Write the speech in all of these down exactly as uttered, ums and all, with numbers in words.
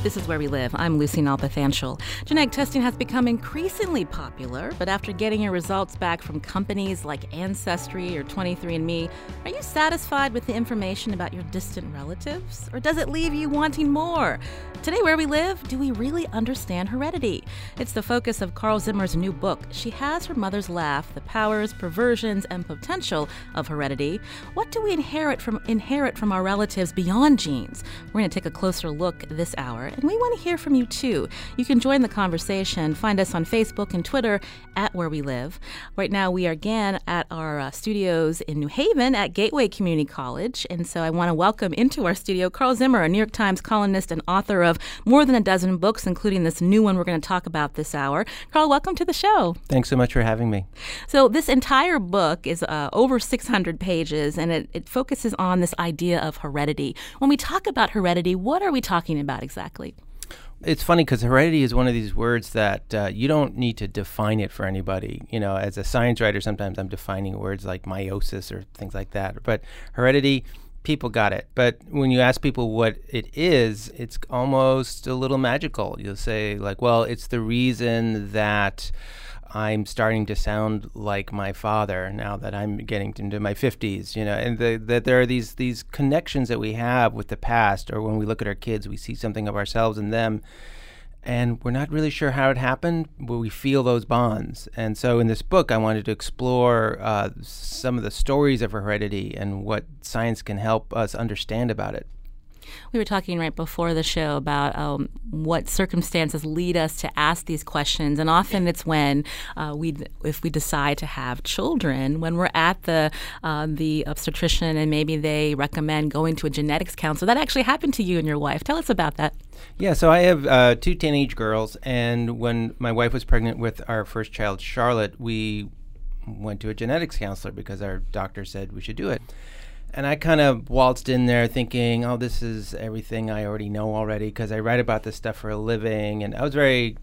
This is Where We Live. I'm Lucy Nalpathanchel. Genetic testing has become increasingly popular, but after getting your results back from companies like Ancestry or twenty-three and me, are you satisfied with the information about your distant relatives? Or does it leave you wanting more? Today, Where We Live, do we really understand heredity? It's the focus of Carl Zimmer's new book, She Has Her Mother's Laugh, The Powers, Perversions, and Potential of Heredity. What do we inherit from inherit from our relatives beyond genes? We're going to take a closer look this hour, and we want to hear from you too. You can join the conversation. Find us on Facebook and Twitter at Where We Live. Right now, we are again at our uh, studios in New Haven at Gateway Community College, and so I want to welcome into our studio Carl Zimmer, a New York Times columnist and author of more than a dozen books, including this new one we're going to talk about this hour. Carl, welcome to the show. Thanks so much for having me. So this entire book is uh, over six hundred pages, and it, it focuses on this idea of heredity. When we talk about heredity, what are we talking about exactly? It's funny because heredity is one of these words that uh, you don't need to define it for anybody. You know, as a science writer, sometimes I'm defining words like meiosis or things like that. But heredity, people got it. But when you ask people what it is, it's almost a little magical. You'll say like, well, it's the reason that I'm starting to sound like my father now that I'm getting into my fifties, you know, and the, that there are these these connections that we have with the past, or when we look at our kids, we see something of ourselves in them, and we're not really sure how it happened, but we feel those bonds. And so in this book, I wanted to explore uh, some of the stories of heredity and what science can help us understand about it. We were talking right before the show about um, what circumstances lead us to ask these questions, and often it's when uh, we, if we decide to have children, when we're at the uh, the obstetrician and maybe they recommend going to a genetics counselor. That actually happened to you and your wife. Tell us about that. Yeah, so I have uh, two teenage girls, and when my wife was pregnant with our first child, Charlotte, we went to a genetics counselor because our doctor said we should do it. And I kind of waltzed in there thinking, oh, this is everything I already know already because I write about this stuff for a living. And I was very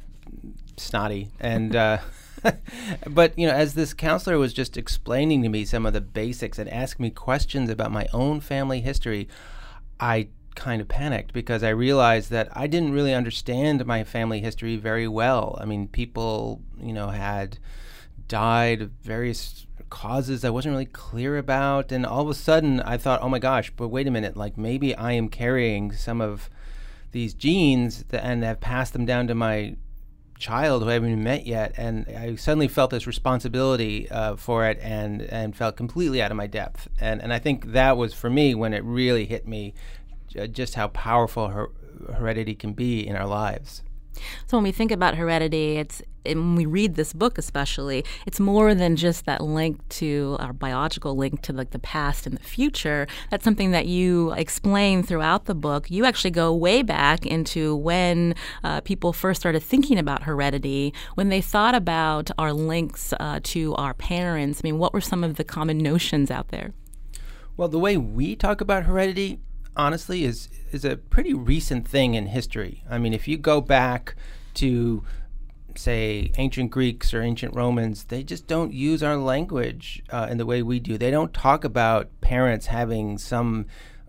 snotty. And uh, but, you know, as this counselor was just explaining to me some of the basics and asking me questions about my own family history, I kind of panicked because I realized that I didn't really understand my family history very well. I mean, people, you know, had died of various causes I wasn't really clear about, and all of a sudden I thought, oh my gosh, but wait a minute, like maybe I am carrying some of these genes that, and have passed them down to my child who I haven't even met yet, and I suddenly felt this responsibility uh, for it and and felt completely out of my depth, and and I think that was for me when it really hit me j- just how powerful her- heredity can be in our lives. So when we think about heredity, it's and when we read this book especially, it's more than just that link to our biological link to like the past and the future. That's something that you explain throughout the book. You actually go way back into when uh, people first started thinking about heredity, when they thought about our links uh, to our parents. I mean, what were some of the common notions out there? Well, the way we talk about heredity, honestly, is is a pretty recent thing in history. I mean, if you go back to, say, ancient Greeks or ancient Romans, they just don't use our language uh, in the way we do. They don't talk about parents having some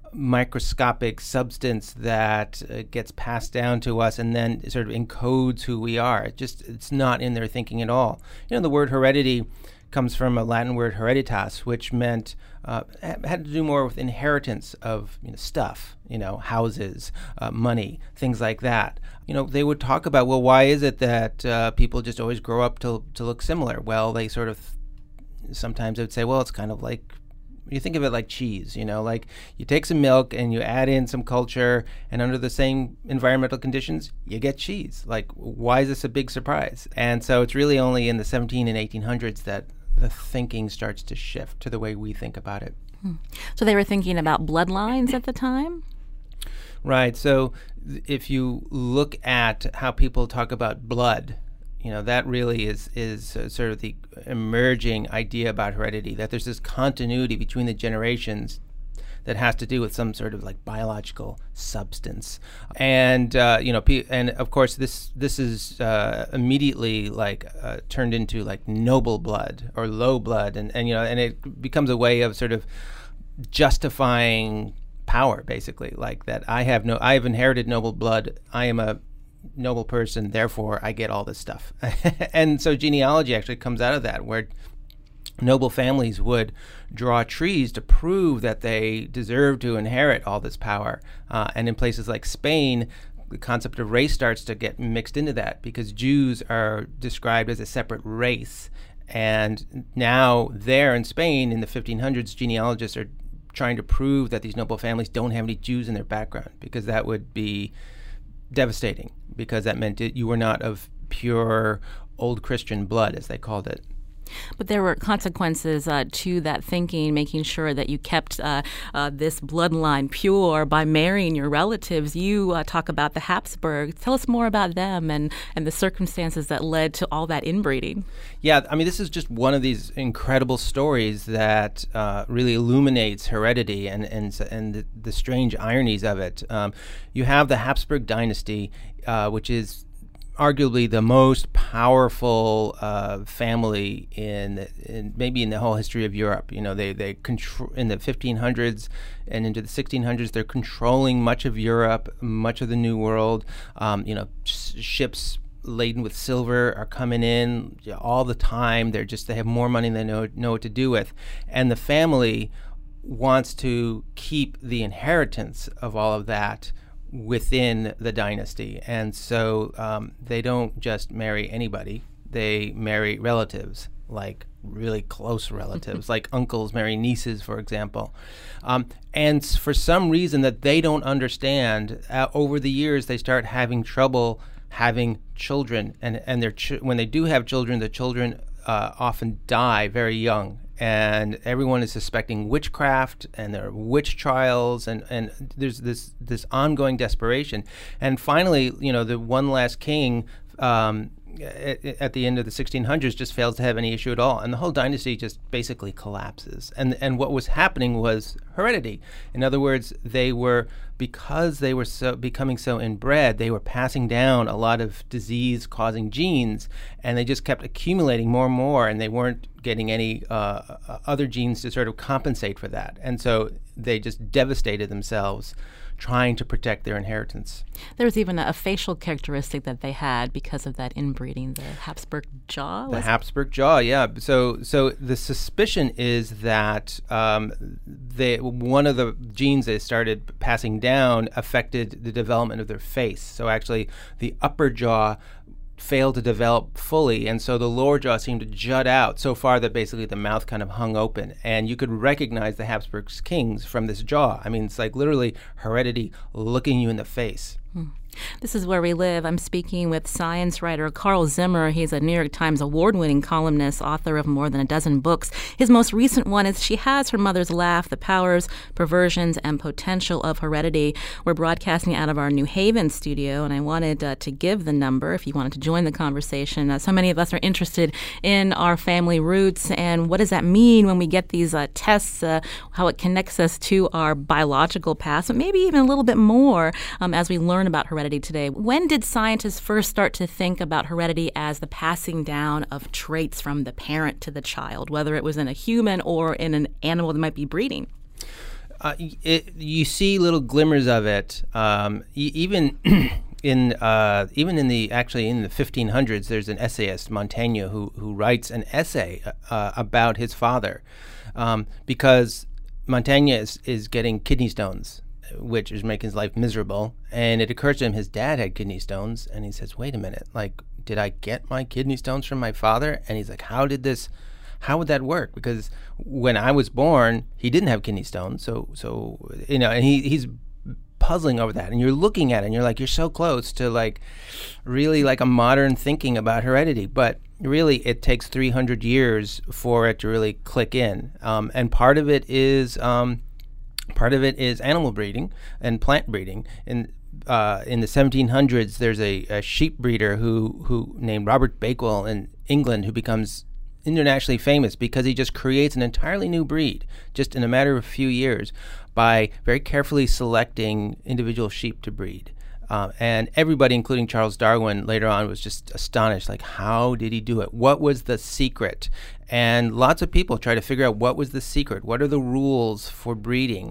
microscopic substance that uh, gets passed down to us and then sort of encodes who we are. It just it's not in their thinking at all. You know, the word heredity comes from a Latin word hereditas, which meant uh, had to do more with inheritance of you know, stuff, you know, houses, uh, money, things like that. You know, they would talk about, well, why is it that uh, people just always grow up to to look similar? Well, they sort of sometimes they would say, well, it's kind of like, you think of it like cheese, you know, like you take some milk and you add in some culture, and under the same environmental conditions, you get cheese. Like, why is this a big surprise? And so it's really only in the seventeen and eighteen hundreds that the thinking starts to shift to the way we think about it. Hmm. So they were thinking about bloodlines at the time? Right. So th- if you look at how people talk about blood, you know, that really is is uh, sort of the emerging idea about heredity, that there's this continuity between the generations that has to do with some sort of like biological substance. And, uh, you know, pe- and of course, this this is uh, immediately like uh, turned into like noble blood or low blood. And, and, you know, and it becomes a way of sort of justifying power, basically, like that I have no, I have inherited noble blood. I am a noble person, therefore I get all this stuff. And so genealogy actually comes out of that, where noble families would draw trees to prove that they deserve to inherit all this power. Uh, and in places like Spain, the concept of race starts to get mixed into that, because Jews are described as a separate race. And now there in Spain in the fifteen hundreds, genealogists are trying to prove that these noble families don't have any Jews in their background, because that would be devastating, because that meant it, you were not of pure old Christian blood, as they called it. But there were consequences uh, to that thinking, making sure that you kept uh, uh, this bloodline pure by marrying your relatives. You uh, talk about the Habsburgs. Tell us more about them and, and the circumstances that led to all that inbreeding. Yeah, I mean, this is just one of these incredible stories that uh, really illuminates heredity and, and, and the, the strange ironies of it. Um, you have the Habsburg dynasty, uh, which is arguably the most powerful uh, family in, in maybe in the whole history of Europe. You know, they they control in the fifteen hundreds and into the sixteen hundreds. They're controlling much of Europe, much of the New World. Um, you know, sh- ships laden with silver are coming in you know, all the time. They're just they have more money than they know know what to do with, and the family wants to keep the inheritance of all of that within the dynasty. And so um, they don't just marry anybody. They marry relatives, like really close relatives, like uncles marry nieces, for example. Um, and for some reason that they don't understand, uh, over the years they start having trouble having children. And, and their ch- when they do have children, the children uh, often die very young. And everyone is suspecting witchcraft, and there are witch trials, and, and there's this this ongoing desperation. And finally, you know, the one last king um, at, at the end of the sixteen hundreds just fails to have any issue at all, and the whole dynasty just basically collapses. And and what was happening was heredity. In other words, they were because they were so becoming so inbred, they were passing down a lot of disease-causing genes, and they just kept accumulating more and more, and they weren't getting any uh, other genes to sort of compensate for that. And so they just devastated themselves trying to protect their inheritance. There was even a, a facial characteristic that they had because of that inbreeding, the Habsburg jaw? The Habsburg jaw, yeah. So so the suspicion is that um, they, one of the genes they started passing down affected the development of their face. So actually the upper jaw failed to develop fully, and so the lower jaw seemed to jut out so far that basically the mouth kind of hung open, and you could recognize the Habsburg kings from this jaw. I mean, it's like literally heredity looking you in the face. Hmm. This is Where We Live. I'm speaking with science writer Carl Zimmer. He's a New York Times award-winning columnist, author of more than a dozen books. His most recent one is She Has Her Mother's Laugh, The Powers, Perversions, and Potential of Heredity. We're broadcasting out of our New Haven studio, and I wanted uh, to give the number if you wanted to join the conversation. Uh, so many of us are interested in our family roots, and what does that mean when we get these uh, tests, uh, how it connects us to our biological past, but maybe even a little bit more um, as we learn about heredity today. When did scientists first start to think about heredity as the passing down of traits from the parent to the child, whether it was in a human or in an animal that might be breeding? Uh, it, you see little glimmers of it, um, e- even in uh, even in the actually in the fifteen hundreds. There's an essayist, Montaigne, who who writes an essay uh, about his father, um, because Montaigne is, is getting kidney stones, which is making his life miserable. And it occurs to him his dad had kidney stones, and he says, wait a minute, like, did I get my kidney stones from my father? And he's like, how did this, how would that work? Because when I was born, he didn't have kidney stones. So, so you know, and he he's puzzling over that. And you're looking at it, and you're like, you're so close to, like, really like a modern thinking about heredity. But really, it takes three hundred years for it to really click in. Um, and part of it is... Um, Part of it is animal breeding and plant breeding. In uh, in the seventeen hundreds, there's a, a sheep breeder who who named Robert Bakewell in England, who becomes internationally famous because he just creates an entirely new breed just in a matter of a few years by very carefully selecting individual sheep to breed. Uh, and everybody, including Charles Darwin, later on was just astonished, like, how did he do it? What was the secret? And lots of people try to figure out what was the secret. What are the rules for breeding?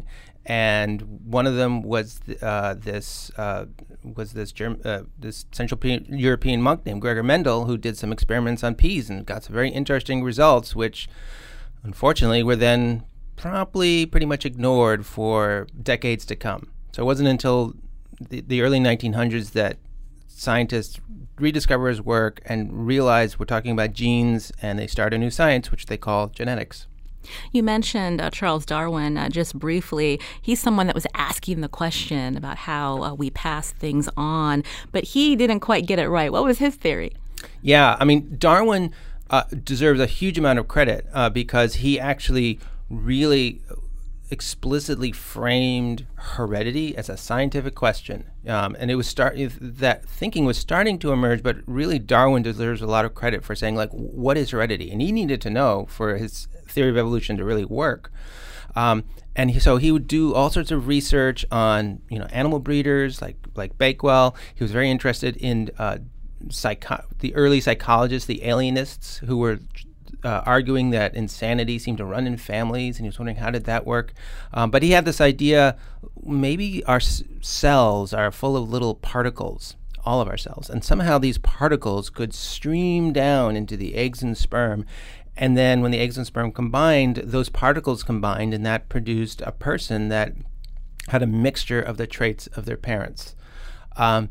and one of them was th- uh, this uh, was this Germ- uh, this Central P- European monk named Gregor Mendel, who did some experiments on peas and got some very interesting results, which unfortunately were then promptly pretty much ignored for decades to come. So it wasn't until the, the early nineteen hundreds that scientists rediscover his work and realize we're talking about genes, and they start a new science, which they call genetics. You mentioned uh, Charles Darwin uh, just briefly. He's someone that was asking the question about how uh, we pass things on, but he didn't quite get it right. What was his theory? Yeah, I mean, Darwin uh, deserves a huge amount of credit uh, because he actually really explicitly framed heredity as a scientific question, um, and it was start that thinking was starting to emerge. But really, Darwin deserves a lot of credit for saying, like, what is heredity, and he needed to know for his theory of evolution to really work. Um, and he, so he would do all sorts of research on, you know, animal breeders like like Bakewell. He was very interested in uh, psycho- the early psychologists, the alienists, who were Uh, arguing that insanity seemed to run in families, and he was wondering how did that work. Um, but he had this idea, maybe our s- cells are full of little particles, all of our cells, and somehow these particles could stream down into the eggs and sperm, and then when the eggs and sperm combined, those particles combined, and that produced a person that had a mixture of the traits of their parents. Um,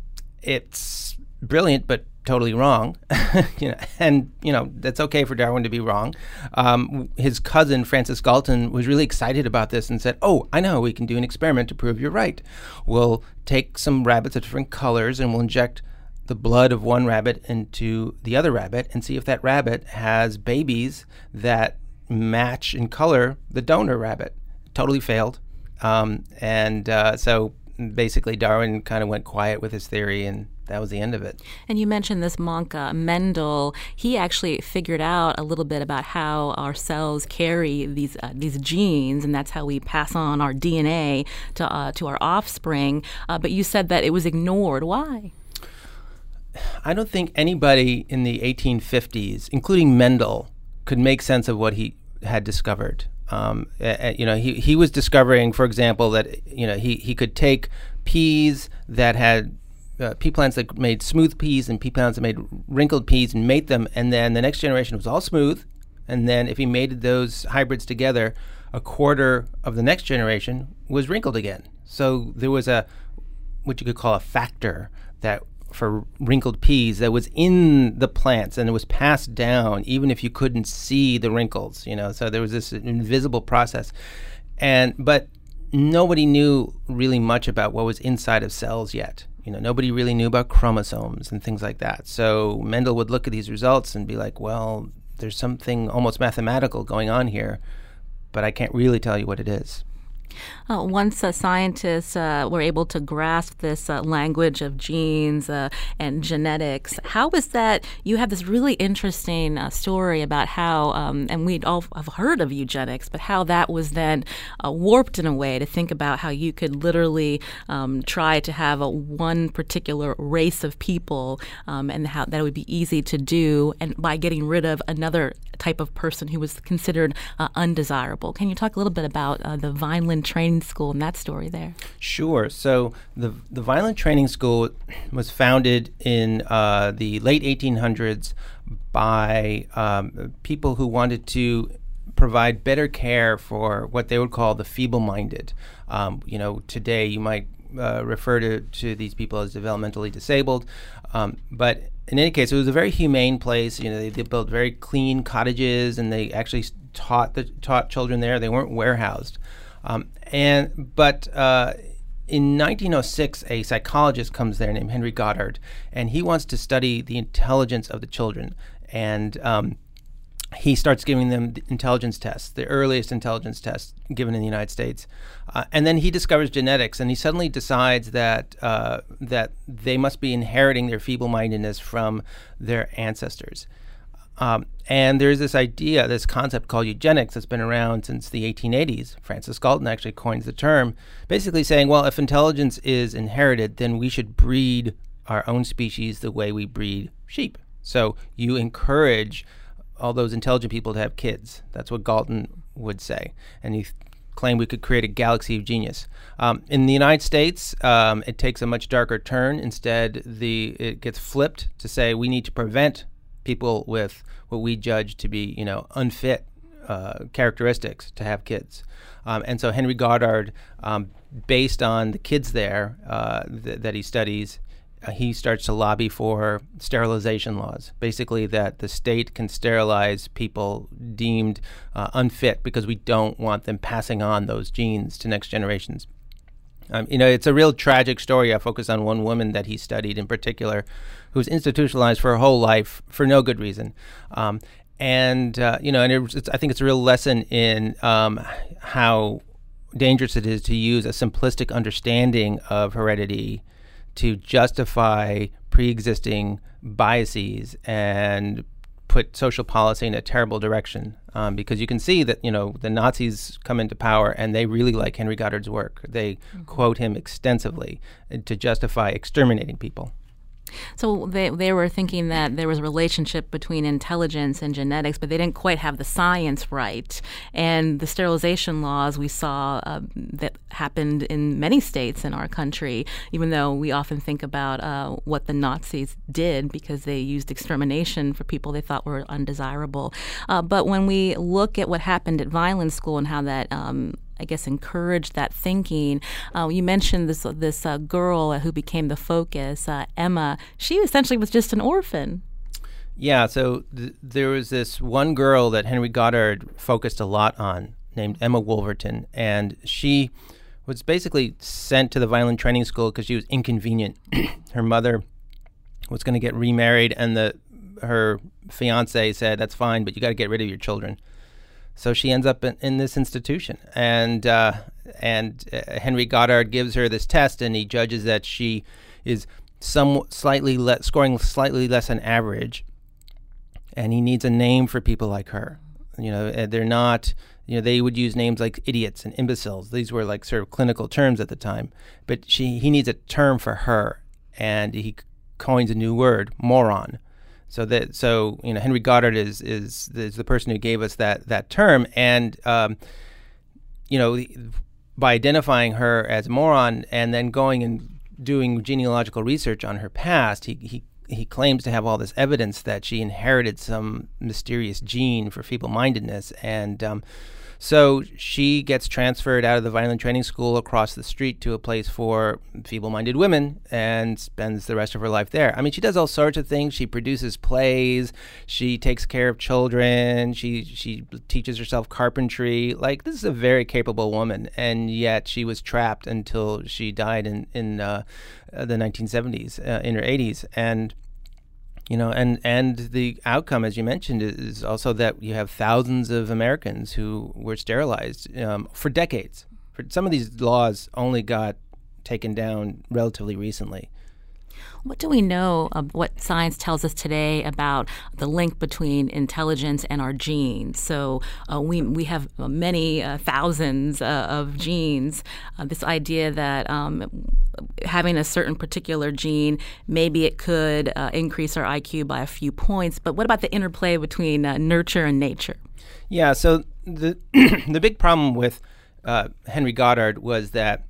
it's brilliant, but totally wrong. you know, and you know that's okay for Darwin to be wrong. Um, his cousin Francis Galton was really excited about this and said, "Oh, I know, we can do an experiment to prove you're right. We'll take some rabbits of different colors and we'll inject the blood of one rabbit into the other rabbit and see if that rabbit has babies that match in color the donor rabbit." Totally failed, um, and uh, so basically Darwin kind of went quiet with his theory, and that was the end of it. And you mentioned this monk, uh, Mendel. He actually figured out a little bit about how our cells carry these uh, these genes, and that's how we pass on our D N A to uh, to our offspring. Uh, but you said that it was ignored. Why? I don't think anybody in the eighteen fifties, including Mendel, could make sense of what he had discovered. Um, uh, you know, he, he was discovering, for example, that you know he, he could take peas that had Uh, pea plants that made smooth peas and pea plants that made wrinkled peas and mate them, and then the next generation was all smooth, and then if he mated those hybrids together, a quarter of the next generation was wrinkled again. So there was a what you could call a factor that for wrinkled peas that was in the plants, and it was passed down even if you couldn't see the wrinkles. You know, so there was this invisible process, and but nobody knew really much about what was inside of cells yet. You know, nobody really knew about chromosomes and things like that. So Mendel would look at these results and be like, well, there's something almost mathematical going on here, but I can't really tell you what it is. Uh, once uh, scientists uh, were able to grasp this uh, language of genes uh, and genetics, how was that? You have this really interesting uh, story about how, um, and we'd all have heard of eugenics, but how that was then uh, warped in a way to think about how you could literally um, try to have a one particular race of people, um, and how that would be easy to do, and by getting rid of another type of person who was considered uh, undesirable. Can you talk a little bit about uh, the Vineland Training School and that story there? Sure. So the the Vineland Training School was founded in uh, the late eighteen hundreds by um, people who wanted to provide better care for what they would call the feeble-minded. Um, you know, today you might uh, refer to, to these people as developmentally disabled, um, but in any case, it was a very humane place. You know, they, they built very clean cottages, and they actually taught the taught children there. They weren't warehoused. Um, and but uh, in nineteen oh six, a psychologist comes there named Henry Goddard, and he wants to study the intelligence of the children. And um, he starts giving them the intelligence tests, the earliest intelligence tests given in the United States. Uh, and then he discovers genetics, and he suddenly decides that uh, that they must be inheriting their feeble-mindedness from their ancestors. Um, and there's this idea, this concept called eugenics that's been around since the eighteen eighties. Francis Galton actually coins the term, basically saying, well, if intelligence is inherited, then we should breed our own species the way we breed sheep. So you encourage all those intelligent people to have kids. That's what Galton would say. And he th- claim we could create a galaxy of genius. Um, in the United States, um, it takes a much darker turn. Instead, the it gets flipped to say we need to prevent people with what we judge to be, you know, unfit uh, characteristics to have kids. Um, and so Henry Goddard, um, based on the kids there uh, th- that he studies, uh, he starts to lobby for sterilization laws, basically that the state can sterilize people deemed uh, unfit because we don't want them passing on those genes to next generations. Um, you know, it's a real tragic story. I focus on one woman that he studied in particular who was institutionalized for her whole life for no good reason. Um, and, uh, you know, and it, it's, I think it's a real lesson in um, how dangerous it is to use a simplistic understanding of heredity to justify pre-existing biases and put social policy in a terrible direction. Um, because you can see that, you know, the Nazis come into power and they really like Henry Goddard's work. They mm-hmm. quote him extensively to justify exterminating people. So they they were thinking that there was a relationship between intelligence and genetics, but they didn't quite have the science right. And the sterilization laws we saw uh, that happened in many states in our country, even though we often think about uh, what the Nazis did because they used extermination for people they thought were undesirable. Uh, but when we look at what happened at Vineland School and how that um, I guess, encouraged that thinking. Uh, you mentioned this this uh, girl who became the focus, uh, Emma. She essentially was just an orphan. Yeah, so th- there was this one girl that Henry Goddard focused a lot on named Emma Wolverton, and she was basically sent to the Vineland Training School because she was inconvenient. Her mother was going to get remarried, and the her fiance said, that's fine, but you got to get rid of your children. So she ends up in, in this institution, and uh, and uh, Henry Goddard gives her this test, and he judges that she is some slightly le- scoring slightly less than average, and he needs a name for people like her. You know, they're not. You know, they would use names like idiots and imbeciles. These were like sort of clinical terms at the time, but she he needs a term for her, and he coins a new word, moron. So that so you know Henry Goddard is is is the person who gave us that that term, and um, you know by identifying her as a moron and then going and doing genealogical research on her past, he he he claims to have all this evidence that she inherited some mysterious gene for feeble-mindedness, and um, so she gets transferred out of the Vineland Training School across the street to a place for feeble-minded women and spends the rest of her life there. I mean, she does all sorts of things. She produces plays. She takes care of children. She she teaches herself carpentry. Like, this is a very capable woman, and yet she was trapped until she died in, in uh, the nineteen seventies, uh, in her eighties. And You know, and, and the outcome, as you mentioned, is also that you have thousands of Americans who were sterilized um, for decades. For some of these laws only got taken down relatively recently. What do we know of what science tells us today about the link between intelligence and our genes? So uh, we we have many uh, thousands uh, of genes. Uh, this idea that um, having a certain particular gene, maybe it could uh, increase our I Q by a few points. But what about the interplay between uh, nurture and nature? Yeah, so the the big problem with uh, Henry Goddard was that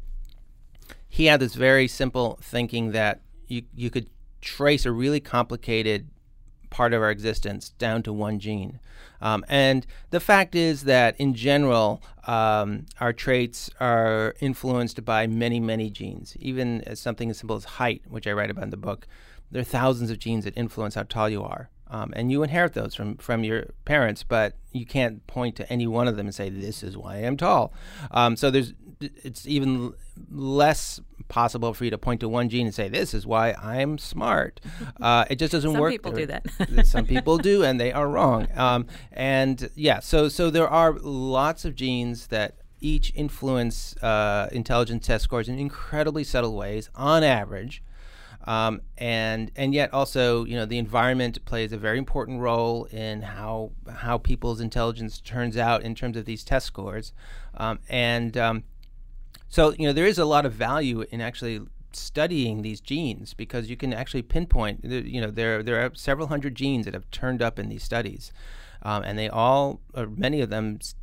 he had this very simple thinking that You you could trace a really complicated part of our existence down to one gene. Um, and the fact is that, in general, um, our traits are influenced by many, many genes, even as something as simple as height, which I write about in the book. There are thousands of genes that influence how tall you are. Um, and you inherit those from, from your parents, but you can't point to any one of them and say, this is why I'm tall. Um, so there's it's even less possible for you to point to one gene and say, this is why I'm smart. Uh, it just doesn't Some work. Some people do that. Some people do, and they are wrong. Um, and yeah, so so there are lots of genes that each influence uh, intelligence test scores in incredibly subtle ways, on average. Um, and and yet also, you know, the environment plays a very important role in how how people's intelligence turns out in terms of these test scores. Um, and um, so, you know, there is a lot of value in actually studying these genes because you can actually pinpoint, you know, there there are several hundred genes that have turned up in these studies. Um, and they all, or many of them,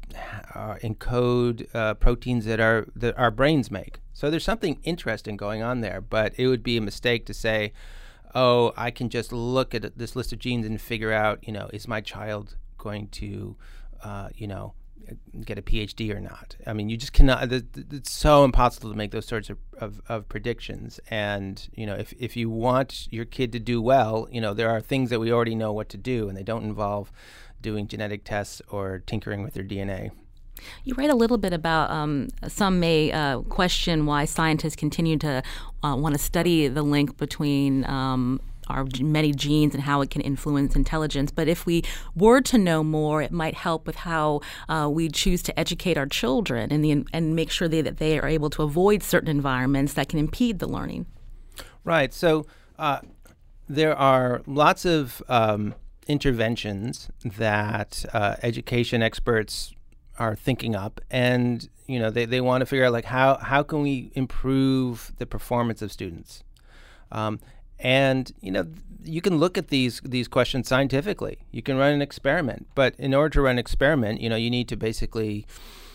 uh, encode uh, proteins that our that our brains make. So there's something interesting going on there, but it would be a mistake to say, oh, I can just look at this list of genes and figure out, you know, is my child going to, uh, you know, get a P H D or not. I mean, you just cannot, it's so impossible to make those sorts of, of, of predictions. And, you know, if, if you want your kid to do well, you know, there are things that we already know what to do, and they don't involve doing genetic tests or tinkering with their D N A. You write a little bit about um, some may uh, question why scientists continue to uh, want to study the link between um, our many genes and how it can influence intelligence. But if we were to know more, it might help with how uh, we choose to educate our children and, the, and make sure they, that they are able to avoid certain environments that can impede the learning. Right. So uh, there are lots of um, interventions that uh, education experts are thinking up, and you know they, they want to figure out like how how can we improve the performance of students. Um, And, you know, you can look at these these questions scientifically. You can run an experiment. But in order to run an experiment, you know, you need to basically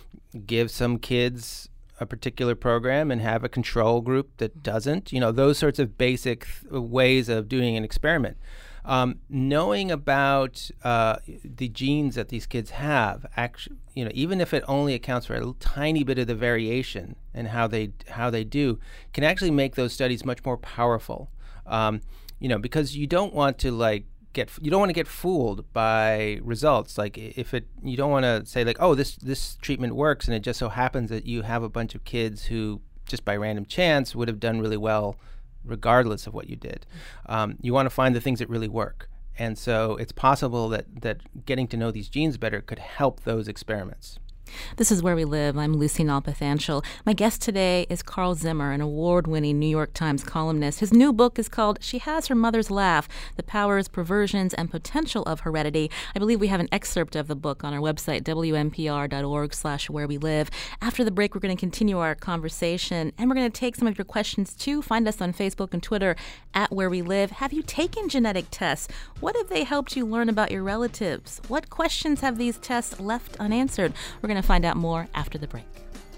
give some kids a particular program and have a control group that doesn't. You know, those sorts of basic th- ways of doing an experiment. Um, knowing about uh, the genes that these kids have, actually, you know, even if it only accounts for a little tiny bit of the variation in how they how they do, can actually make those studies much more powerful. Um, you know, because you don't want to like get you don't want to get fooled by results. Like if it, you don't want to say like, oh, this this treatment works, and it just so happens that you have a bunch of kids who just by random chance would have done really well, regardless of what you did. Um, you want to find the things that really work, and so it's possible that that getting to know these genes better could help those experiments. This is Where We Live. I'm Lucy Nalpathanchel. My guest today is Carl Zimmer, an award-winning New York Times columnist. His new book is called She Has Her Mother's Laugh, The Powers, Perversions, and Potential of Heredity. I believe we have an excerpt of the book on our website, W N P R dot org slash where we live. After the break, we're going to continue our conversation, and we're going to take some of your questions, too. Find us on Facebook and Twitter, at Where We Live. Have you taken genetic tests? What have they helped you learn about your relatives? What questions have these tests left unanswered? We're going to find out more after the break.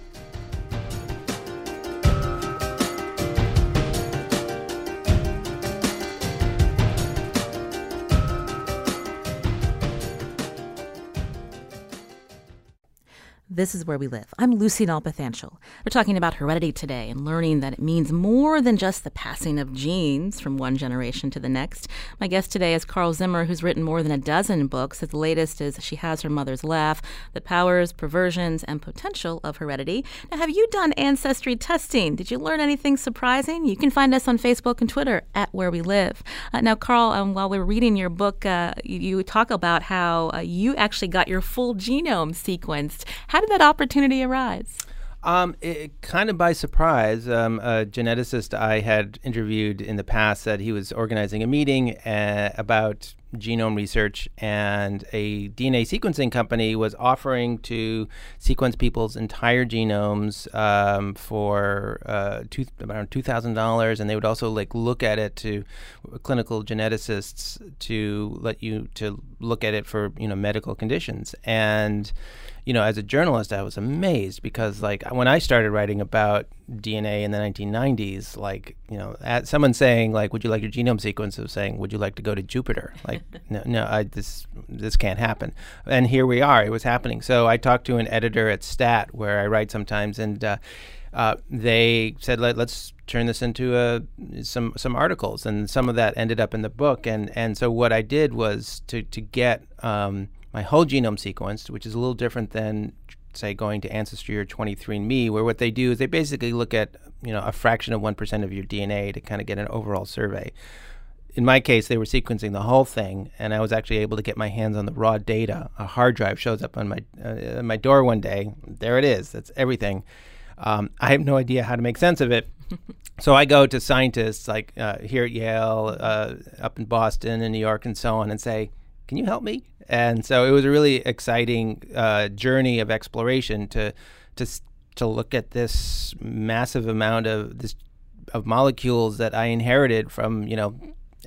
This is Where We Live. I'm Lucy Nalpathanchel. We're talking about heredity today and learning that it means more than just the passing of genes from one generation to the next. My guest today is Carl Zimmer, who's written more than a dozen books. His latest is She Has Her Mother's Laugh, The Powers, Perversions, and Potential of Heredity. Now, have you done ancestry testing? Did you learn anything surprising? You can find us on Facebook and Twitter, at Where We Live. Uh, now, Carl, um, while we're reading your book, uh, you, you talk about how uh, you actually got your full genome sequenced. How did that opportunity arise? Um, it, kind of by surprise. Um, a geneticist I had interviewed in the past said he was organizing a meeting uh, about genome research, and a D N A sequencing company was offering to sequence people's entire genomes um, for uh, two, around two thousand dollars, and they would also like look at it to clinical geneticists to let you to look at it for you know medical conditions. And you know, as a journalist, I was amazed because, like, when I started writing about D N A in the nineteen nineties, like, you know, at someone saying, like, would you like your genome sequence, of saying, would you like to go to Jupiter? Like, no, no, I, this this can't happen. And here we are. It was happening. So I talked to an editor at Stat, where I write sometimes, and uh, uh, they said, Let, let's turn this into a, some some articles. And some of that ended up in the book. And, and so what I did was to, to get um, my whole genome sequenced, which is a little different than, say, going to Ancestry or twenty-three and me, where what they do is they basically look at, you know, a fraction of one percent of your D N A to kind of get an overall survey. In my case, they were sequencing the whole thing, and I was actually able to get my hands on the raw data. A hard drive shows up on my uh, my door one day. There it is. That's everything. Um, I have no idea how to make sense of it. So I go to scientists like uh, here at Yale, uh, up in Boston and New York and so on, and say, can you help me? And so it was a really exciting uh, journey of exploration to to to look at this massive amount of this of molecules that I inherited from you know and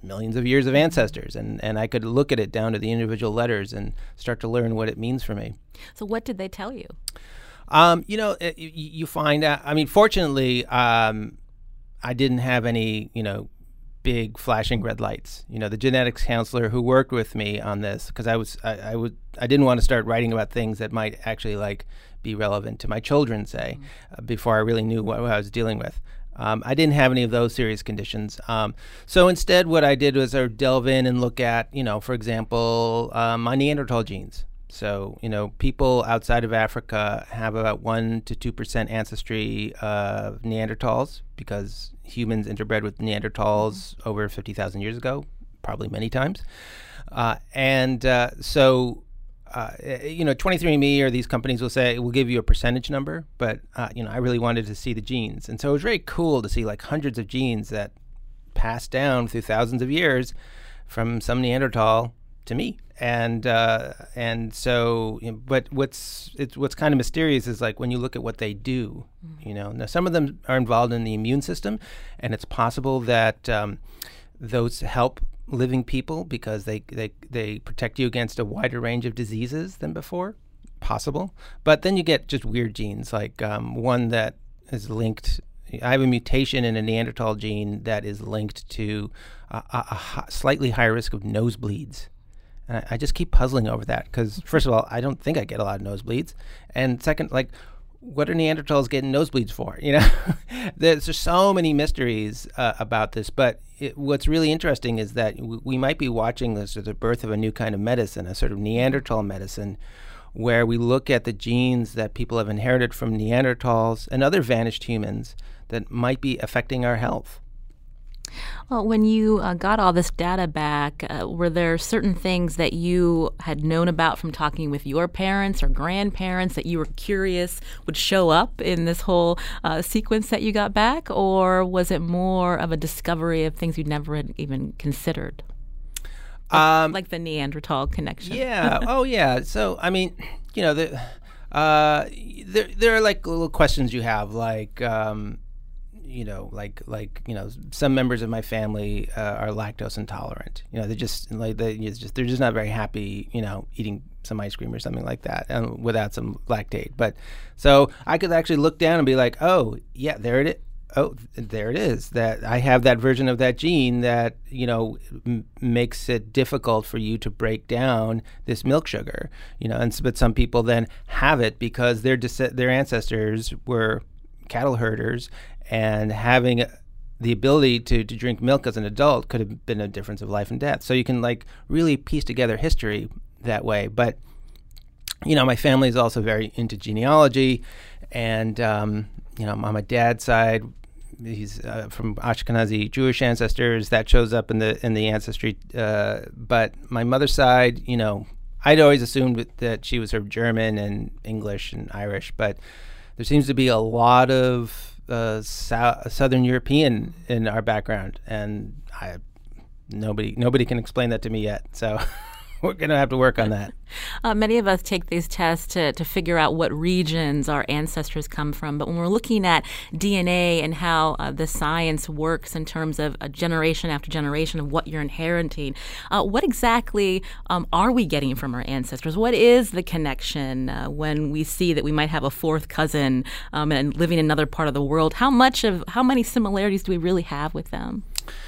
millions of years of ancestors, and, and I could look at it down to the individual letters and start to learn what it means for me. So what did they tell you? Um, you know, it, you, you find out, I mean, fortunately, um, I didn't have any, you know, big flashing red lights. You know, the genetics counselor who worked with me on this, because I was, I, I would, I didn't want to start writing about things that might actually like be relevant to my children, say, mm-hmm. uh, before I really knew what, what I was dealing with. Um, I didn't have any of those serious conditions. Um, so instead, what I did was I would delve in and look at, you know, for example, um, my Neanderthal genes. So, you know, people outside of Africa have about one to two percent ancestry of Neanderthals, because humans interbred with Neanderthals mm-hmm. over fifty thousand years ago, probably many times. Uh, and uh, so, uh, you know, twenty-three and me or these companies will say, we'll give you a percentage number, but, uh, you know, I really wanted to see the genes. And so it was very cool to see like hundreds of genes that passed down through thousands of years from some Neanderthal to me. And uh, and so, you know, but what's it's what's kind of mysterious is like when you look at what they do, mm-hmm. you know. Now some of them are involved in the immune system, and it's possible that um, those help living people because they, they they protect you against a wider range of diseases than before. Possible, but then you get just weird genes, like um, one that is linked. I have a mutation in a Neanderthal gene that is linked to a, a, a slightly higher risk of nosebleeds. And I, I just keep puzzling over that because, first of all, I don't think I get a lot of nosebleeds. And second, like, what are Neanderthals getting nosebleeds for? You know, there's just so many mysteries uh, about this. But it, what's really interesting is that w- we might be watching this as the birth of a new kind of medicine, a sort of Neanderthal medicine, where we look at the genes that people have inherited from Neanderthals and other vanished humans that might be affecting our health. Well, when you uh, got all this data back, uh, were there certain things that you had known about from talking with your parents or grandparents that you were curious would show up in this whole uh, sequence that you got back? Or was it more of a discovery of things you never had even considered? Like, um, like the Neanderthal connection. Yeah. Oh, yeah. So, I mean, you know, the, uh, there, there are like little questions you have, like, um, you know, like, like, you know, some members of my family uh, are lactose intolerant. You know, they're just like, they just, they're just not very happy, you know, eating some ice cream or something like that um, without some lactate. But so I could actually look down and be like, oh, yeah, there it is. Oh, there it is, that I have that version of that gene that, you know, m- makes it difficult for you to break down this milk sugar, you know, and but some people then have it because their dis- their ancestors were cattle herders, and having the ability to, to drink milk as an adult could have been a difference of life and death. So you can like really piece together history that way. But, you know, my family is also very into genealogy, and, um, you know, on my dad's side, he's uh, from Ashkenazi Jewish ancestors. That shows up in the in the ancestry. Uh, but my mother's side, you know, I'd always assumed that she was sort of German and English and Irish, but there seems to be a lot of uh, so- Southern European in our background, and I nobody nobody can explain that to me yet. So. We're going to have to work on that. Uh, many of us take these tests to, to figure out what regions our ancestors come from. But when we're looking at D N A and how uh, the science works in terms of a generation after generation of what you're inheriting, uh, what exactly um, are we getting from our ancestors? What is the connection uh, when we see that we might have a fourth cousin um, and living in another part of the world? How much of how many similarities do we really have with them?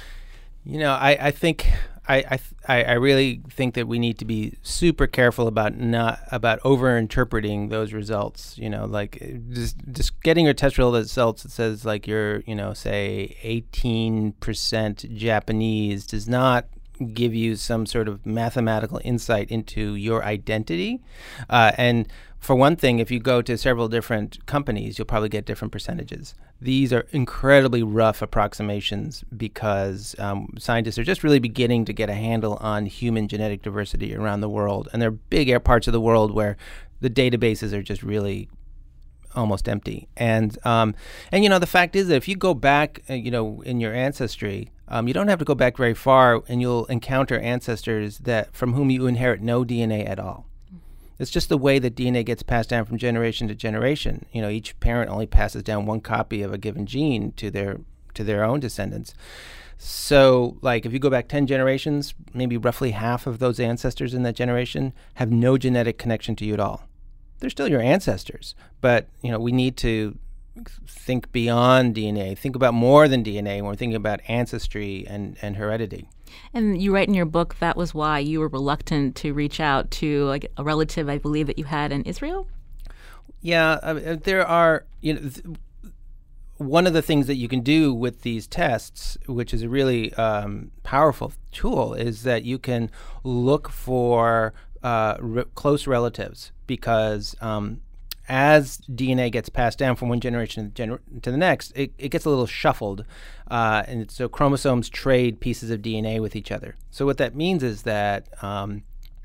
You know, I, I think... I, I I really think that we need to be super careful about not about over interpreting those results. You know, like just just getting your test results that says like you're, you know, say eighteen percent Japanese does not give you some sort of mathematical insight into your identity. Uh, and for one thing, if you go to several different companies, you'll probably get different percentages. These are incredibly rough approximations because um, scientists are just really beginning to get a handle on human genetic diversity around the world. And there are big parts of the world where the databases are just really almost empty. And, um, and you know, the fact is that if you go back, uh, you know, in your ancestry, um, you don't have to go back very far and you'll encounter ancestors that from whom you inherit no D N A at all. It's just the way that D N A gets passed down from generation to generation. You know, each parent only passes down one copy of a given gene to their to their own descendants. So, like, if you go back ten generations, maybe roughly half of those ancestors in that generation have no genetic connection to you at all. They're still your ancestors, but, you know, we need to think beyond D N A, think about more than D N A when we're thinking about ancestry and, and heredity. And you write in your book that was why you were reluctant to reach out to like a relative, I believe, that you had in Israel? Yeah, uh, there are, you know, th- one of the things that you can do with these tests, which is a really um, powerful tool, is that you can look for uh, re- close relatives, because um, as D N A gets passed down from one generation to, gener- to the next, it, it gets a little shuffled. Uh, and so chromosomes trade pieces of D N A with each other. So what that means is that um,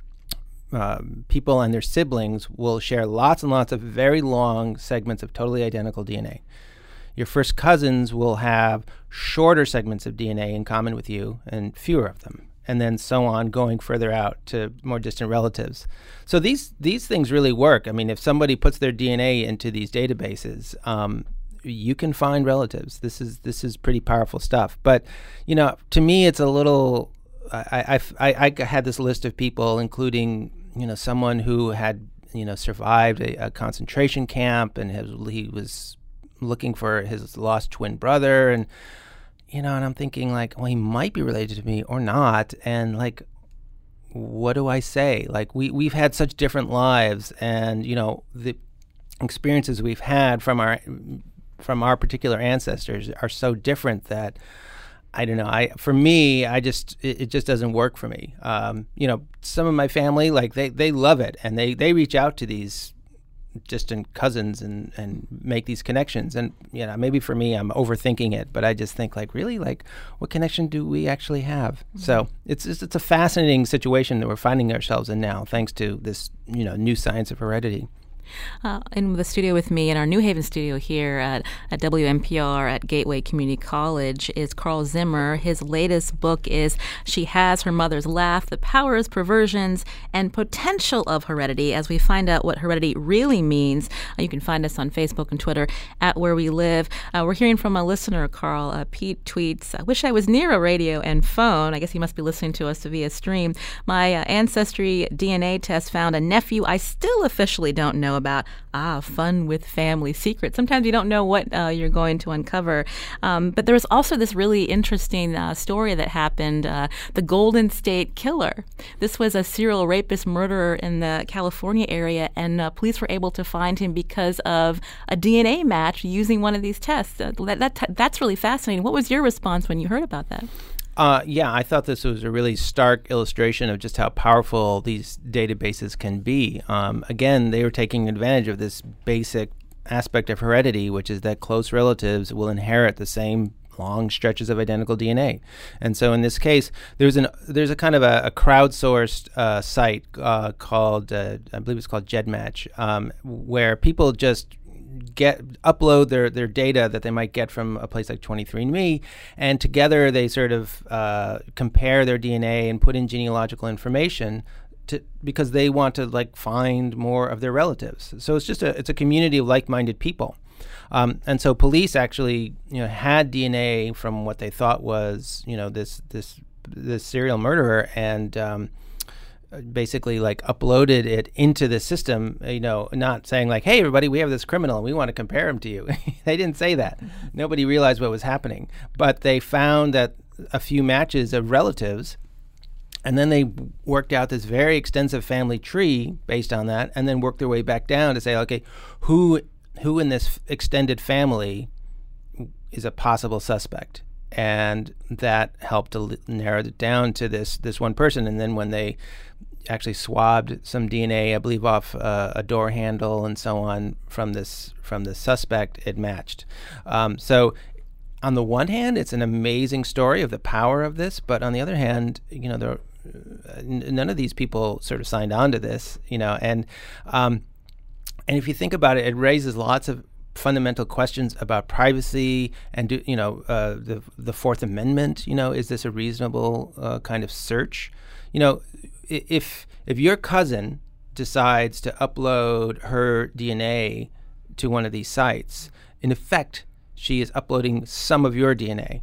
uh, people and their siblings will share lots and lots of very long segments of totally identical D N A. Your first cousins will have shorter segments of D N A in common with you and fewer of them, and then so on, going further out to more distant relatives. So these these things really work. I mean, if somebody puts their D N A into these databases, um, you can find relatives. This is this is pretty powerful stuff. But, you know, to me, it's a little. I I, I, I had this list of people, including, you know, someone who had, you know, survived a, a concentration camp, and has, he was looking for his lost twin brother, and you know, and I'm thinking like, well, he might be related to me or not, and like, what do I say? Like, we we've had such different lives, and you know, the experiences we've had from our from our particular ancestors are so different that I don't know. I for me, I just it, it just doesn't work for me. Um, you know, some of my family, like they they love it, and they they reach out to these distant cousins and and make these connections. And you know, maybe for me, I'm overthinking it, but I just think like, really, like, what connection do we actually have? Mm-hmm. So it's, it's it's a fascinating situation that we're finding ourselves in now, thanks to this, you know, new science of heredity. Uh, in the studio with me, in our New Haven studio here at, at W N P R at Gateway Community College, is Carl Zimmer. His latest book is She Has Her Mother's Laugh, The Powers, Perversions, and Potential of Heredity, as we find out what heredity really means. Uh, you can find us on Facebook and Twitter at Where We Live. Uh, we're hearing from a listener, Carl. Uh, Pete tweets, I wish I was near a radio and phone. I guess he must be listening to us via stream. My uh, Ancestry D N A test found a nephew I still officially don't know about. Ah, fun with family secrets. Sometimes you don't know what uh, you're going to uncover. Um, but there was also this really interesting uh, story that happened, uh, the Golden State Killer. This was a serial rapist murderer in the California area, and uh, police were able to find him because of a D N A match using one of these tests. Uh, that, that That's really fascinating. What was your response when you heard about that? Uh, yeah, I thought this was a really stark illustration of just how powerful these databases can be. Um, again, they were taking advantage of this basic aspect of heredity, which is that close relatives will inherit the same long stretches of identical D N A. And so in this case, there's an there's a kind of a, a crowdsourced uh, site uh, called, uh, I believe it's called GEDmatch, um, where people just get upload their, their data that they might get from a place like twenty-three and me, and together they sort of uh, compare their D N A and put in genealogical information to, because they want to like find more of their relatives. So it's just a it's a community of like-minded people. Um, and so police actually, you know, had D N A from what they thought was, you know, this this this serial murderer, and um, basically like uploaded it into the system, you know, not saying like, hey, everybody, we have this criminal and we want to compare him to you. They didn't say that. Nobody realized what was happening. But they found that a few matches of relatives, and then they worked out this very extensive family tree based on that, and then worked their way back down to say, okay, who who in this extended family is a possible suspect? And that helped to narrow it down to this this one person. And then when they actually swabbed some D N A, I believe off uh, a door handle and so on from this from the suspect, it matched. Um, so on the one hand, it's an amazing story of the power of this, but on the other hand, you know, there, uh, n- none of these people sort of signed on to this, you know, and um, and if you think about it, it raises lots of fundamental questions about privacy and, do, you know, uh, the the Fourth Amendment. You know, is this a reasonable uh, kind of search? You know, if if your cousin decides to upload her D N A to one of these sites, in effect, she is uploading some of your D N A.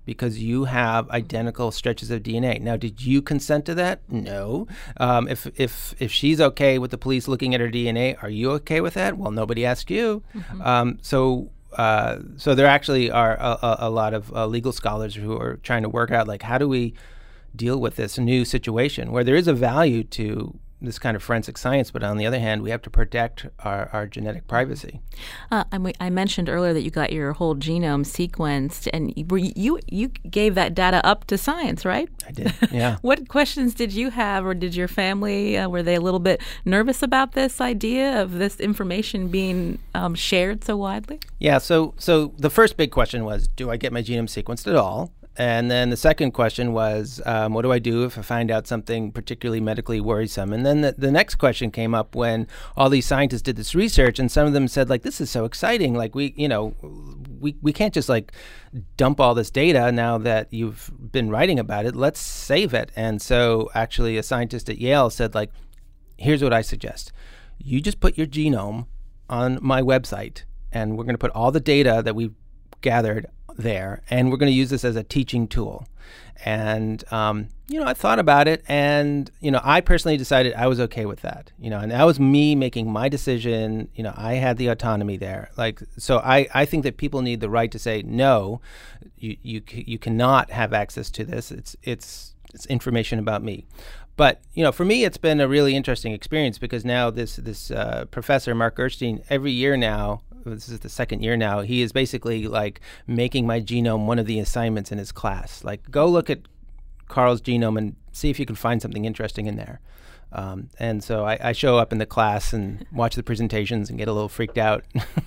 because you have identical stretches of D N A. Now, did you consent to that? No. Um, if if if she's okay with the police looking at her D N A, are you okay with that? Well, nobody asked you. Mm-hmm. Um, so uh, so there actually are a, a, a lot of uh, legal scholars who are trying to work out, like, how do we deal with this new situation where there is a value to this kind of forensic science, but on the other hand, we have to protect our, our genetic privacy. Uh, I, I mentioned earlier that you got your whole genome sequenced, and you you, you gave that data up to science, right? I did, yeah. What questions did you have, or did your family, uh, were they a little bit nervous about this idea of this information being um, shared so widely? Yeah, so so the first big question was, do I get my genome sequenced at all? And then the second question was, um, what do I do if I find out something particularly medically worrisome? And then the, the next question came up when all these scientists did this research, and some of them said, like, this is so exciting. Like, we, you know, we, we can't just, like, dump all this data now that you've been writing about it. Let's save it. And so actually a scientist at Yale said, like, here's what I suggest. You just put your genome on my website, and we're going to put all the data that we've gathered there, and we're going to use this as a teaching tool. And, um, you know, I thought about it, and, you know, I personally decided I was okay with that, you know, and that was me making my decision. You know, I had the autonomy there. Like, so I, I think that people need the right to say, no, you, you, you cannot have access to this. It's, it's, it's information about me. But, you know, for me, it's been a really interesting experience because now this, this uh, professor, Mark Gerstein, every year now, this is the second year now, he is basically like making my genome one of the assignments in his class. Like, go look at Carl's genome and see if you can find something interesting in there. Um, and so I, I show up in the class and watch the presentations and get a little freaked out.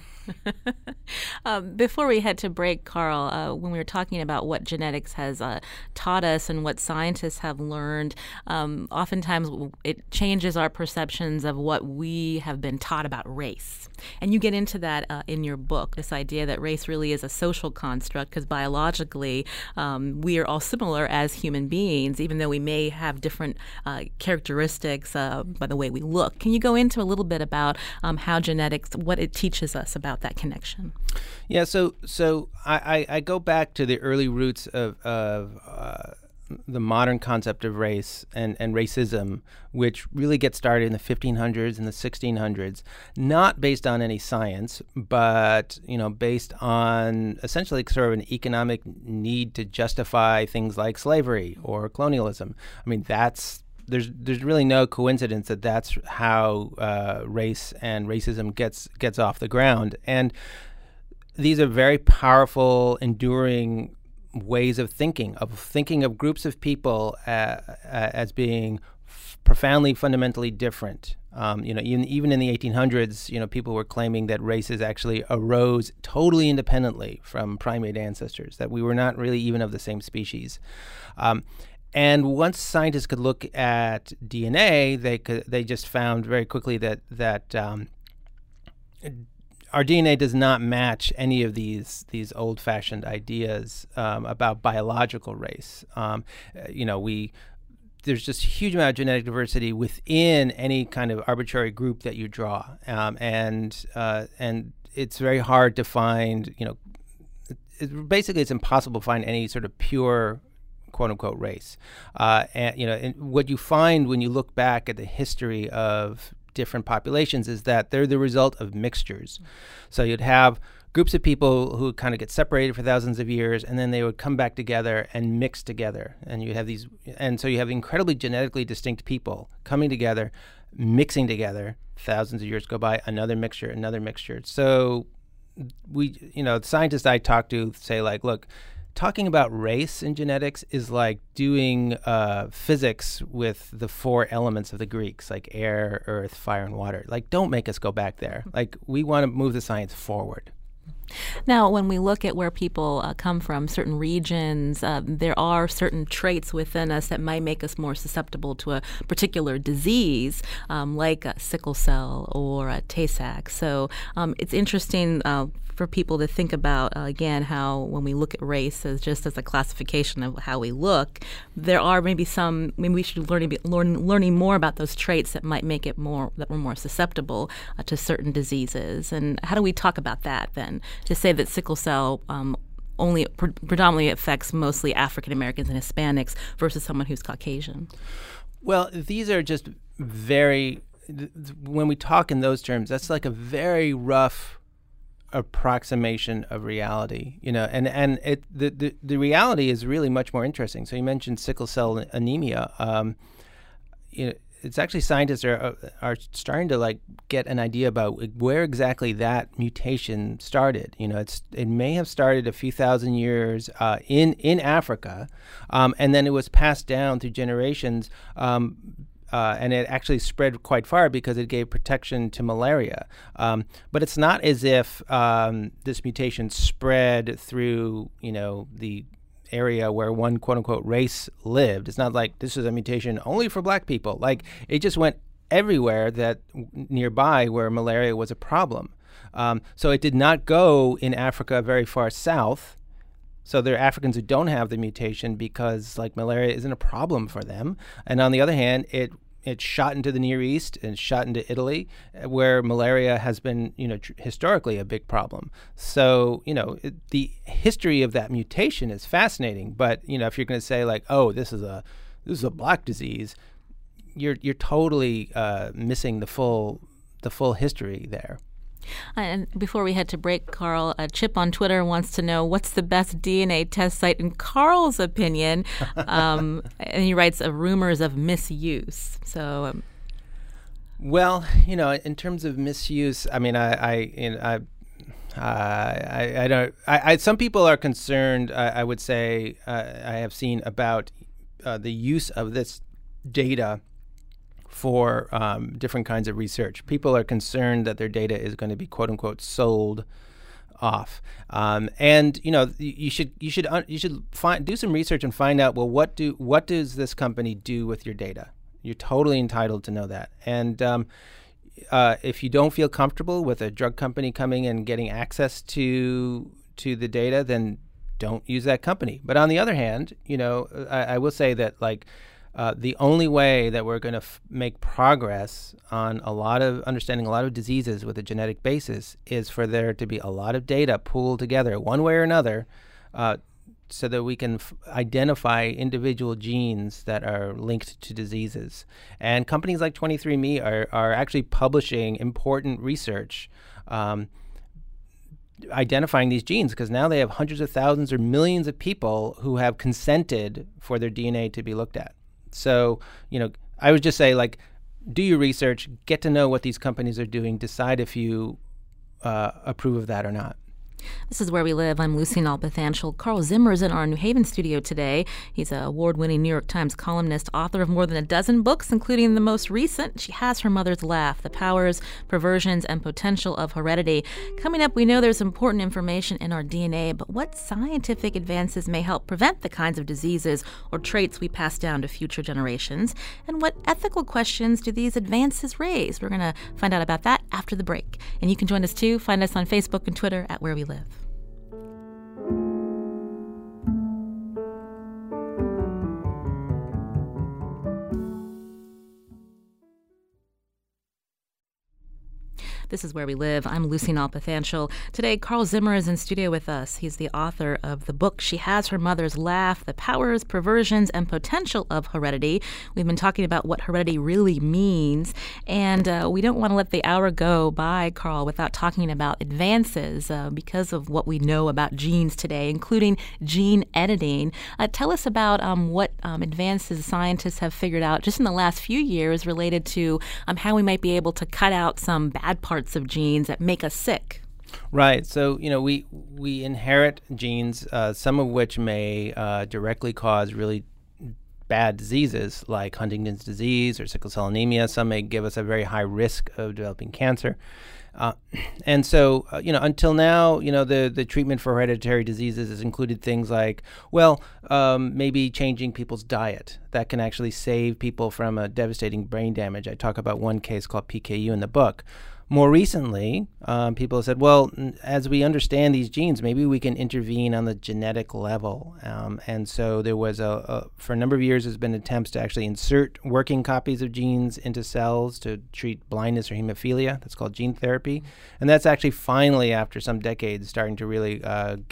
um, before we head to break, Carl, uh, when we were talking about what genetics has uh, taught us and what scientists have learned, um, oftentimes it changes our perceptions of what we have been taught about race. And you get into that uh, in your book, this idea that race really is a social construct because biologically um, we are all similar as human beings, even though we may have different uh, characteristics uh, by the way we look. Can you go into a little bit about um, how genetics, what it teaches us about that connection? Yeah, so so I, I, I go back to the early roots of, of uh, the modern concept of race and, and racism, which really gets started in the fifteen hundreds and the sixteen hundreds, not based on any science, but, you know, based on essentially sort of an economic need to justify things like slavery or colonialism. I mean, that's There's there's really no coincidence that that's how uh, race and racism gets gets off the ground. And these are very powerful, enduring ways of thinking, of thinking of groups of people uh, uh, as being f- profoundly, fundamentally different. Um, you know, even even in the eighteen hundreds, you know, people were claiming that races actually arose totally independently from primate ancestors, that we were not really even of the same species. Um, And once scientists could look at D N A, they could they just found very quickly that that um, our D N A does not match any of these these old-fashioned ideas um, about biological race. Um, you know, we there's just a huge amount of genetic diversity within any kind of arbitrary group that you draw, um, and uh, and it's very hard to find. You know, it, basically, it's impossible to find any sort of pure, quote unquote, race. Uh, and, you know, and what you find when you look back at the history of different populations is that they're the result of mixtures. So you'd have groups of people who kind of get separated for thousands of years, and then they would come back together and mix together. And you have these, and so you have incredibly genetically distinct people coming together, mixing together. Thousands of years go by, another mixture, another mixture. So we, you know, scientists I talk to say, like, look, talking about race in genetics is like doing uh, physics with the four elements of the Greeks, like air, earth, fire, and water. Like, don't make us go back there. Like, we want to move the science forward. Now, when we look at where people uh, come from, certain regions, uh, there are certain traits within us that might make us more susceptible to a particular disease, um, like a sickle cell or a Tay-Sachs. So um, it's interesting uh, for people to think about, uh, again, how when we look at race as just as a classification of how we look, there are maybe some, maybe we should learn, learn learning more about those traits that might make it more, that we're more susceptible uh, to certain diseases. And how do we talk about that then? To say that sickle cell um, only pre- predominantly affects mostly African Americans and Hispanics versus someone who's Caucasian? Well, these are just very, th- th- when we talk in those terms, that's like a very rough approximation of reality, you know, and, and it the, the, the reality is really much more interesting. So you mentioned sickle cell anemia. Um, you know, it's actually scientists are are starting to like get an idea about where exactly that mutation started. You know, it's it may have started a few thousand years uh, in in Africa, um, and then it was passed down through generations. Um, Uh, and it actually spread quite far because it gave protection to malaria. Um, but it's not as if um, this mutation spread through, you know, the area where one quote-unquote race lived. It's not like this is a mutation only for black people. Like, it just went everywhere that nearby where malaria was a problem. Um, so it did not go in Africa very far south. So there are Africans who don't have the mutation because, like, malaria isn't a problem for them. And on the other hand, it it shot into the Near East and shot into Italy, where malaria has been, you know, tr- historically a big problem. So, you know, it, the history of that mutation is fascinating. But, you know, if you're going to say like, oh, this is a this is a black disease, you're you're totally uh, missing the full the full history there. And before we head to break, Carl, uh, Chip on Twitter wants to know what's the best D N A test site in Carl's opinion. Um, and he writes of rumors of misuse. So, um, well, you know, in terms of misuse, I mean, I, I, you know, I, uh, I, I don't. I, I, some people are concerned. I, I would say uh, I have seen about uh, the use of this data for um, different kinds of research. People are concerned that their data is going to be "quote unquote" sold off, um, and you know you should you should uh, you should find do some research and find out, well, what do what does this company do with your data? You're totally entitled to know that. And um, uh, if you don't feel comfortable with a drug company coming and getting access to to the data, then don't use that company. But on the other hand, you know, I, I will say that like. Uh, the only way that we're going to f- make progress on a lot of understanding a lot of diseases with a genetic basis is for there to be a lot of data pooled together one way or another uh, so that we can f- identify individual genes that are linked to diseases. And companies like twenty-three and me are, are actually publishing important research um, identifying these genes, because now they have hundreds of thousands or millions of people who have consented for their D N A to be looked at. So, you know, I would just say, like, do your research, get to know what these companies are doing, decide if you uh, approve of that or not. This is Where We Live. I'm Lucy Nalpathanchel. Carl Zimmer is in our New Haven studio today. He's an award-winning New York Times columnist, author of more than a dozen books, including the most recent, She Has Her Mother's Laugh, The Powers, Perversions, and Potential of Heredity. Coming up, we know there's important information in our D N A, but what scientific advances may help prevent the kinds of diseases or traits we pass down to future generations? And what ethical questions do these advances raise? We're going to find out about that after the break. And you can join us, too. Find us on Facebook and Twitter at Where We Live. This is Where We Live. I'm Lucy Nalpathanchel. Today, Carl Zimmer is in studio with us. He's the author of the book She Has Her Mother's Laugh, The Powers, Perversions, and Potential of Heredity. We've been talking about what heredity really means, and uh, we don't want to let the hour go by, Carl, without talking about advances uh, because of what we know about genes today, including gene editing. Uh, tell us about um, what um, advances scientists have figured out just in the last few years related to um, how we might be able to cut out some bad parts of genes that make us sick. Right. So, you know, we we inherit genes, uh, some of which may uh, directly cause really bad diseases like Huntington's disease or sickle cell anemia. Some may give us a very high risk of developing cancer. Uh, and so, uh, you know, until now, you know, the, the treatment for hereditary diseases has included things like, well, um, maybe changing people's diet. That can actually save people from a devastating brain damage. I talk about one case called P K U in the book. More recently, um, people have said, well, n- as we understand these genes, maybe we can intervene on the genetic level. Um, and so there was, a, a, for a number of years, there's been attempts to actually insert working copies of genes into cells to treat blindness or hemophilia. That's called gene therapy. And that's actually finally, after some decades, starting to really uh, get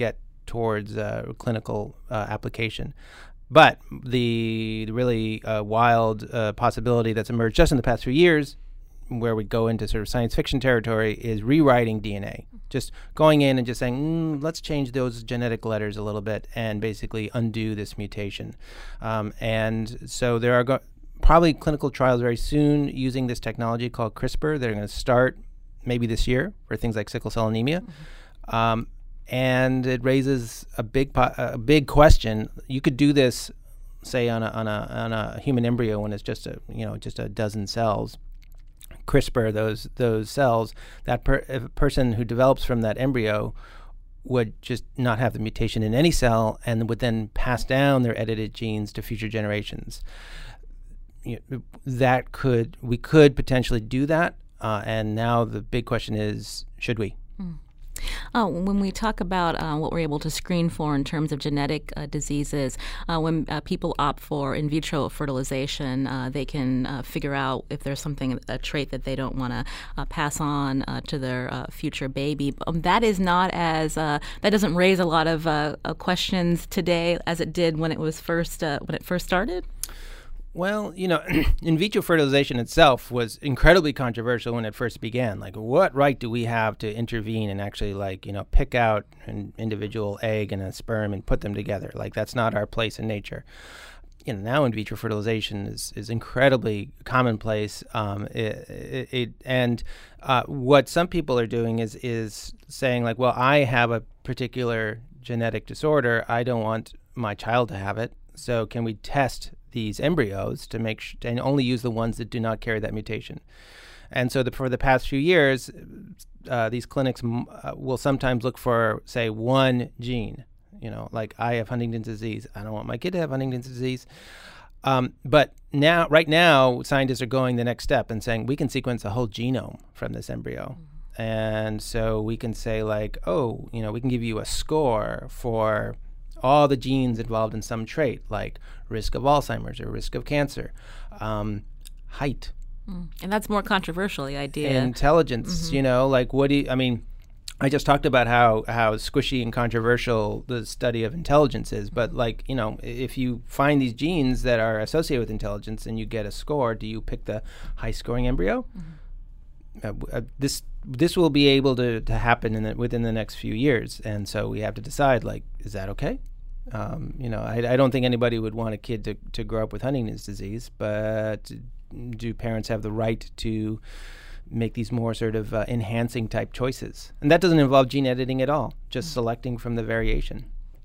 towards uh, clinical uh, application. But the, the really uh, wild uh, possibility that's emerged just in the past few years, where we go into sort of science fiction territory, is rewriting D N A. Just going in and just saying, mm, let's change those genetic letters a little bit and basically undo this mutation. Um, and so there are go- probably clinical trials very soon using this technology called CRISPR. They're going to start maybe this year for things like sickle cell anemia. Mm-hmm. Um, and it raises a big po- a big question. You could do this, say, on a on a on a human embryo when it's just a you know just a dozen cells. CRISPR those those cells. That per- if a person who develops from that embryo would just not have the mutation in any cell, and would then pass down their edited genes to future generations. You know, that could we could potentially do that, uh, and now the big question is, should we? Mm. Oh, when we talk about uh, what we're able to screen for in terms of genetic uh, diseases, uh, when uh, people opt for in vitro fertilization, uh, they can uh, figure out if there's something, a trait that they don't want to uh, pass on uh, to their uh, future baby. Um, that is not as uh, that doesn't raise a lot of uh, uh, questions today as it did when it was first uh, when it first started. Well, you know, in vitro fertilization itself was incredibly controversial when it first began. Like, what right do we have to intervene and actually, like, you know, pick out an individual egg and a sperm and put them together? Like, that's not our place in nature. You know, now in vitro fertilization is, is incredibly commonplace. Um, it, it, it, and uh, what some people are doing is is saying, like, well, I have a particular genetic disorder. I don't want my child to have it. So can we test these embryos to make sh- and only use the ones that do not carry that mutation? And so the, for the past few years, uh, these clinics m- uh, will sometimes look for, say, one gene. You know, like, I have Huntington's disease. I don't want my kid to have Huntington's disease. Um, but now, right now, scientists are going the next step and saying we can sequence a whole genome from this embryo. Mm-hmm. And so we can say, like, oh, you know, we can give you a score for all the genes involved in some trait, like risk of Alzheimer's or risk of cancer, um, height. Mm. And that's more controversial, the idea. Intelligence, mm-hmm. you know, like, what do you, I mean, I just talked about how, how squishy and controversial the study of intelligence is, but, like, you know, if you find these genes that are associated with intelligence and you get a score, do you pick the high-scoring embryo? Mm-hmm. Uh, uh, this this will be able to, to happen in the, within the next few years, and so we have to decide, like, is that okay? Um, you know, I, I don't think anybody would want a kid to, to grow up with Huntington's disease, but do parents have the right to make these more sort of uh, enhancing type choices? And that doesn't involve gene editing at all, just mm-hmm. selecting from the variation.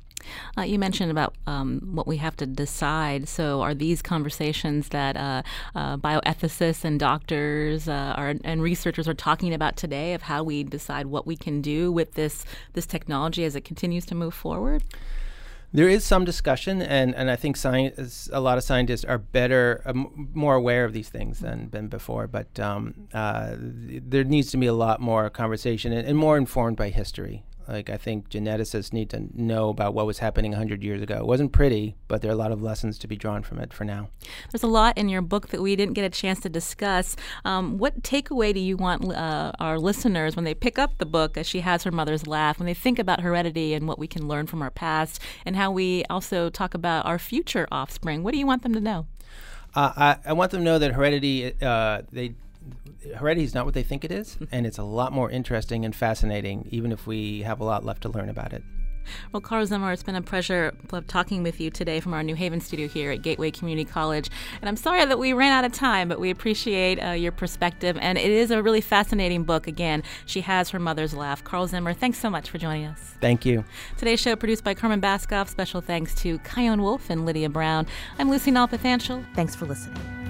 Uh, you mentioned about um, what we have to decide. So are these conversations that uh, uh, bioethicists and doctors uh, are, and researchers are talking about today, of how we decide what we can do with this this technology as it continues to move forward? There is some discussion, and, and I think science, a lot of scientists are better, uh, more aware of these things than, than before. But um, uh, there needs to be a lot more conversation and, and more informed by history. Like, I think geneticists need to know about what was happening one hundred years ago. It wasn't pretty, but there are a lot of lessons to be drawn from it for now. There's a lot in your book that we didn't get a chance to discuss. Um, what takeaway do you want uh, our listeners, when they pick up the book, As She Has Her Mother's Laugh, when they think about heredity and what we can learn from our past, and how we also talk about our future offspring? What do you want them to know? Uh, I, I want them to know that heredity, uh, they heredity is not what they think it is, and it's a lot more interesting and fascinating, even if we have a lot left to learn about it. Well, Carl Zimmer, it's been a pleasure talking with you today from our New Haven studio here at Gateway Community College. And I'm sorry that we ran out of time, but we appreciate uh, your perspective. And it is a really fascinating book. Again, She Has Her Mother's Laugh. Carl Zimmer, thanks so much for joining us. Thank you. Today's show produced by Carmen Baskoff. Special thanks to Kyone Wolf and Lydia Brown. I'm Lucy Nalpathanchel. Thanks for listening.